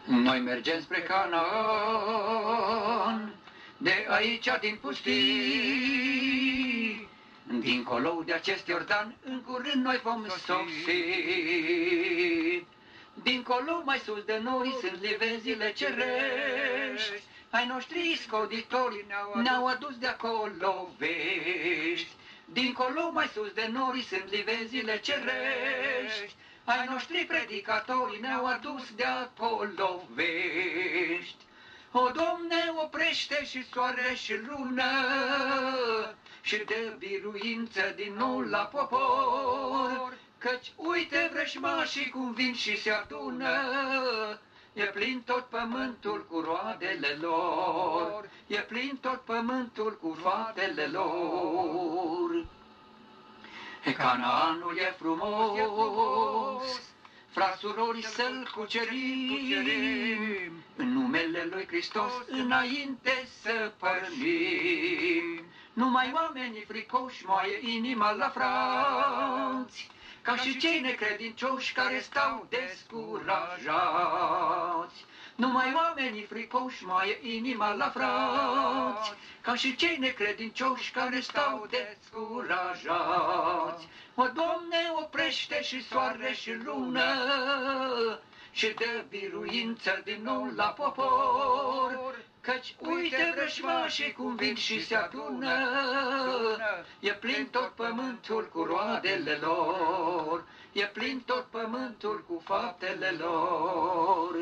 Noi mergem spre Canaan, de aici din pustii, dincolo de acest Iordan, în curând noi vom sosi. Dincolo mai sus de noi sunt livezile cerești, ai noștri scoditori ne-au adus de acolo vești. Dincolo mai sus de noi sunt livezile cerești, ai noștri predicatori ne-au adus de acolo vești. O, Doamne, oprește și soare și lună și dă biruință din nou la popor, căci uite vrăjmașii cum vin și se adună, e plin tot pământul cu roadele lor, e plin tot pământul cu roadele lor. Canaanul e frumos, frați surori să-l cucerim, în numele lui Hristos înainte să pornim. Numai oamenii fricoși moaie inima la frați, ca și cei necredincioși care stau descurajați. Numai oamenii fricoși moaie inima la frați, ca și cei necredincioși care stau descurajați. O, Doamne, oprește și soare și lună și dă biruință din nou la popor, căci uite vrăjmașii cum vin și se adună, e plin tot pământul cu roadele lor, e plin tot pământul cu faptele lor.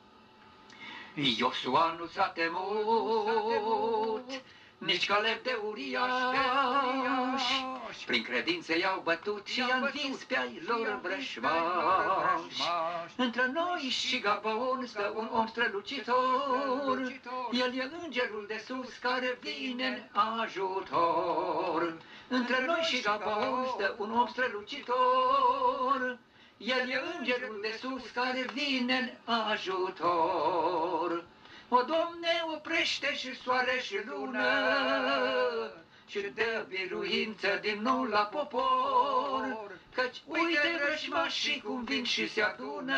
Iosua nu s-a temut, nici Caleb de uriaș, prin credință i-au bătut și i-a învins pe ai lor vrăjmași. Între noi și Gabaon stă un om strălucitor, el e îngerul de sus care vine în ajutor. Între noi și Gabaon stă un om strălucitor, el e îngerul de sus care vine în ajutor. O, Doamne, oprește și soare și lună și dă biruință din nou la popor, căci uite vrăjmașii cum vin și se adună,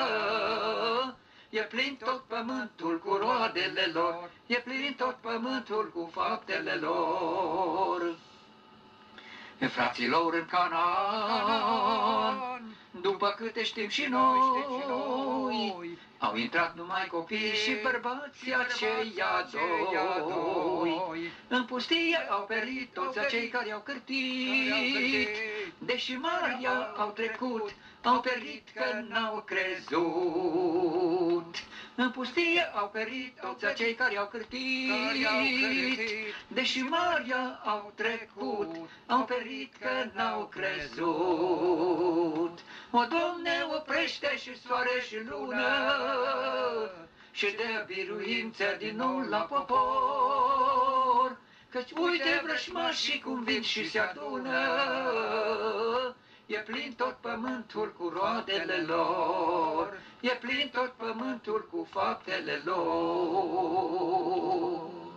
e plin tot pământul cu roadele lor, e plin tot pământul cu faptele lor. Fraților, în Canaan, după câte știm și noi, au intrat numai copii și bărbații aceia doi. În pustie au perit toți acei care au cârtit, deși Maria au trecut, au perit că n-au crezut. În pustie au perit toți acei care au cârtit, deși Maria au trecut, au perit că n-au crezut. O, Doamne, oprește și soare și lună și dă biruință din nou la popor, căci uite vrăjmașii cum vin și se adună, e plin tot pământul cu roadele lor, e plin tot pământul cu faptele lor.